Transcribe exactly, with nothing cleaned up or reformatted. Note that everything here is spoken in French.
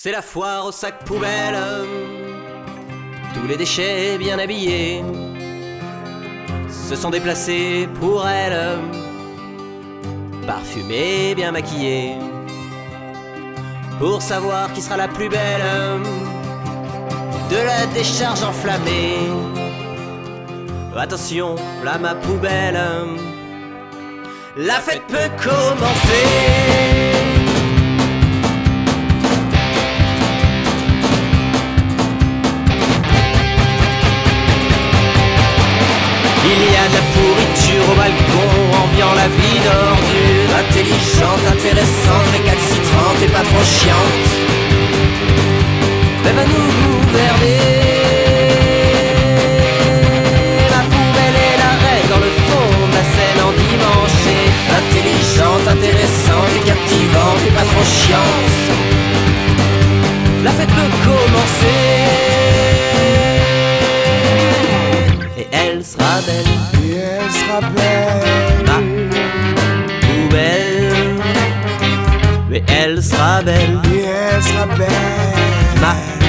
C'est la foire au sac poubelle, tous les déchets bien habillés se sont déplacés pour elle, parfumée, bien maquillée, pour savoir qui sera la plus belle de la décharge enflammée. Attention, là ma poubelle, la fête peut commencer. Il y a de la pourriture au balcon, enviant la vie d'ordure, intelligente, intéressante, récalcitrante et pas trop chiante. Elle va nous gouverner. La poubelle est la reine dans le fond de la scène endimanchée, intelligente, intéressante et captivante et pas trop chiante. La fête peut commencer. Et elle sera belle, et elle sera belle, ma poubelle. Mais elle sera belle, et elle sera belle, ma